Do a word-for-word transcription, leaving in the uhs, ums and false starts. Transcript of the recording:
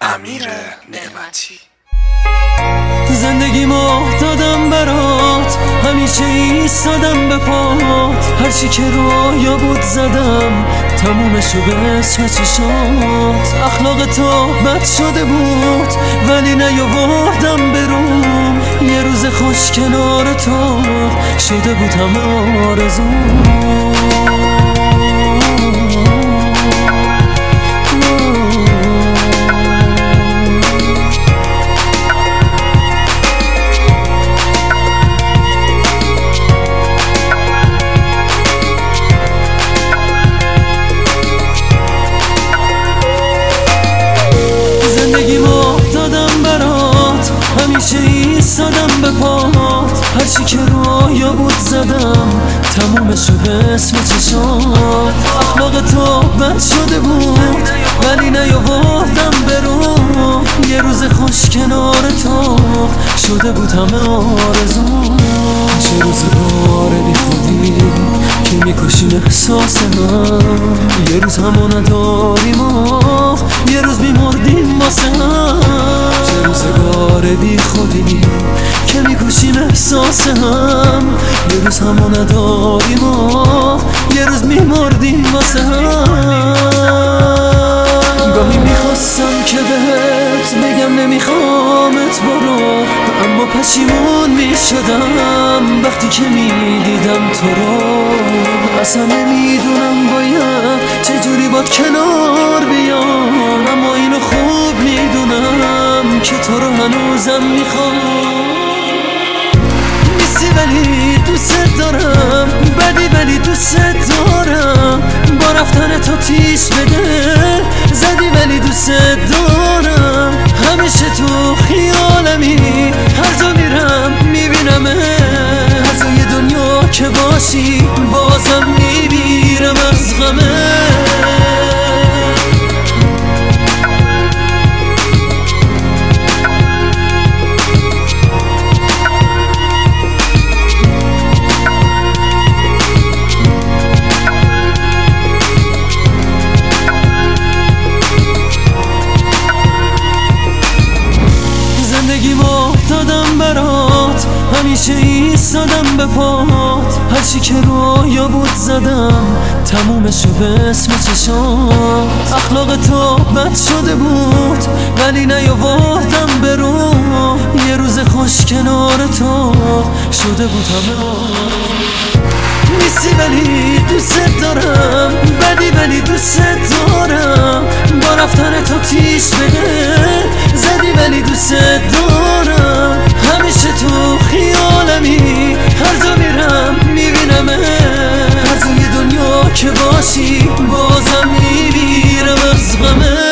امیر نعمتی. زندگیمو دادم برات، همیشه ایستادم به پات. هرچی که رویا بود زدم، تمومشو به اسم چشات. اخلاق تو بد شده بود ولی نیاوردم بروم. یه روز خوش کنار تو شده بود همه آرزوم. زندگیمو دادم برات، همیشه ایستادم به پات. هرچی که رویا بود زدم، تمومشو به اسم چشات. اخلاق تو بد شده بود ولی نیاوردم برو. یه روز خوش کنار تو شده بود همه آرزوم. چه روزگار بی خودی که میکشیم احساس هم. یه روز همو نداریم و یه روز میمردیم واسه هم. چه روزگار بی خودی که میکشیم احساس هم. یه روز همو نداریم و یه روز میمردیم واسه هم. گاهی میخواستم که بهت بگم نمیخوامت برو، اما پشیمون میشدم وقتی که میدیدم تو رو. اصلا نمیدونم باید چجوری باد کنار بیام، اما اینو خوب میدونم که تو رو هنوزم میخوام. نیستی ولی دوست دارم، بدی ولی دوست دارم. با رفتن تو تیش بده زدی ولی دوست دارم. همیشه تو خیالمی، هر جا میرم میبینم. هر جای دنیا که باشی بازم میمیرم از غمه. زندگیمو دادم برات، همیشه ایستادم به پات. هرچی که رویا بود زدم، تمومشو به اسم چشات. اخلاق تو بد شده بود ولی نیاوردم برو. یه روز خوش کنار تو شده بود همه آرزوم. نیستی ولی دوست دارم، بدی ولی دوست دارم. با رفتن تو تیش بده زدی ولی دوست دارم. همیشه تو خیالمی، هر جا میرم میبینم. هر جای دنیا که باشی بازم میمیرم از غمه.